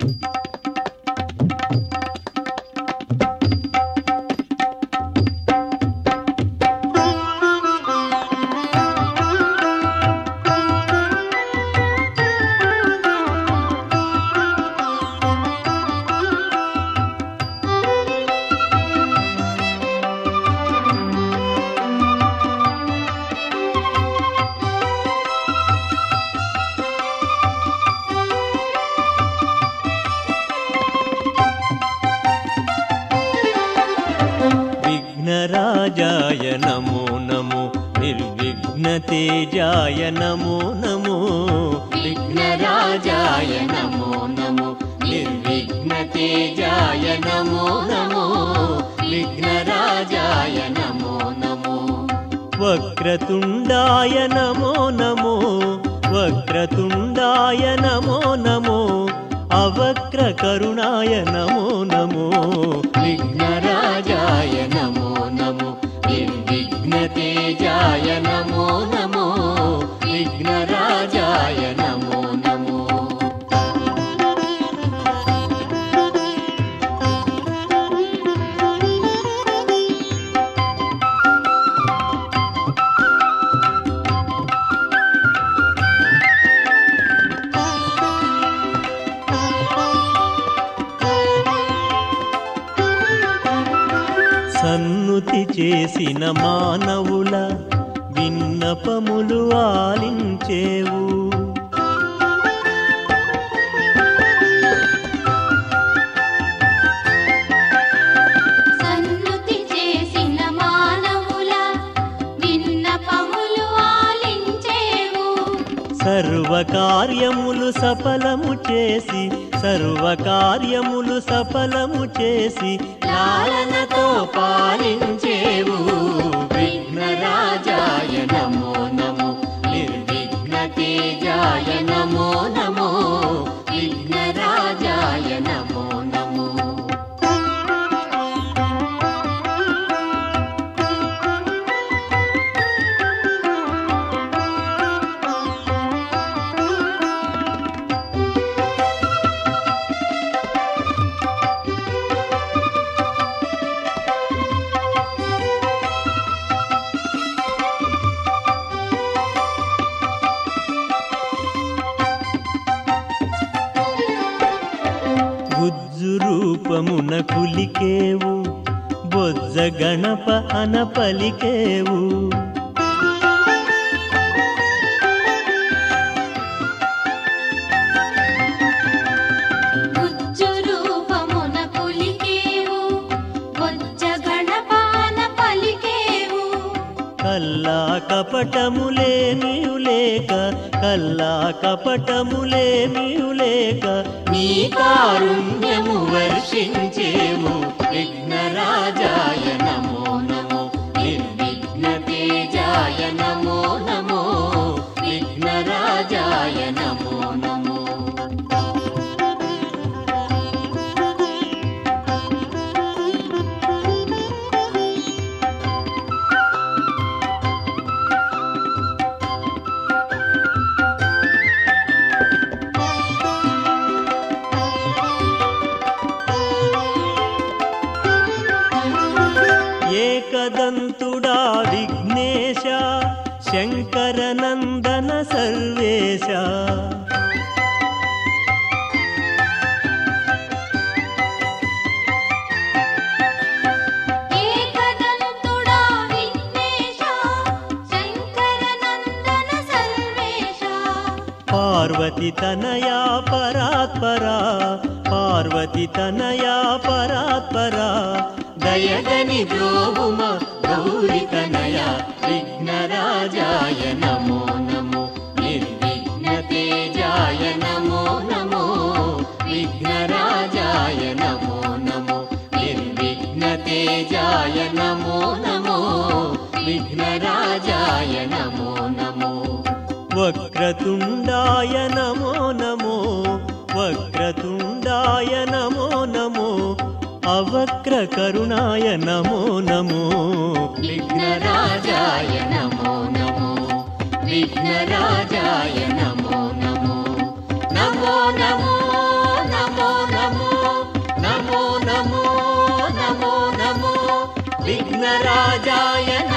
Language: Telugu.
विघ्नराजाय नमो नमो निर्विघ्नतेजाय नमो नमो विघ्नराजाय नमो नमो निर्विघ्नतेजाय नमो नमो विघ्नराजाय नमो नमो वक्रतुण्डाय नमो नमो वक्रतुण्डाय नमो नमो अवक्रकरुणाय नमो नमो विघ्नराजाय नमो नमो निर्विघ्नतेजाय नमो नमो विघ्नराजाय नमो नमो సన్నుతి చేసిన మానవుల విన్నపములు ఆలించేవు సన్నుతి చేసిన మానవుల విన్నపములు ఆలించేవు సర్వకార్యములు సఫలము చేసి సర్వకార్యములు సఫలము చేసి లాలనతో పాలించేవు విఘ్నరాజాయ నమో నమో నిర్విఘ్నతేజాయ నమో నమో విఘ్నరాజాయ నమో నమో గుజ్జు రూపమున కులికేవు బొజ్జ గణప అన పలికేవు గుజ్జు రూపమున కులికేవు బొజ్జ గణపాన పలికేవు కల్లా కపటములేమియు లేక కల్లా కపటములేమియు లేక నీ కారుణ్యము వర్షించేవు విఘ్నరాజాయ నమో నమో నిర్విఘ్నతేజాయ నమో నమో విఘ్నరాజాయ నమో నమో ఏకదంతుడా విఘ్నేశ శంకరనందన సర్వేశ ఏకదంతుడా విఘ్నేశ శంకరనందన సర్వేశ పార్వతి తనయా పరాత్పరా పార్వతి తనయా పరాత్పరా దయగని బ్రోవుమ గౌరి తనయ విఘ్నరాజాయ నమో నమో నిర్విఘ్నతేజాయ నమో నమో విఘ్నరాజాయ నమో నమో నిర్విఘ్నతేజాయ నమో నమో విఘ్నరాజాయ నమో నమో వక్రతుండాయ నమో నమో వక్రతుండాయ నమో నమో अवक्रकरुणाय नमो नमो विघ्नराजाय नमो नमो विघ्नराजाय नमो नमो नमो नमो नमो విఘ్నరాజాయ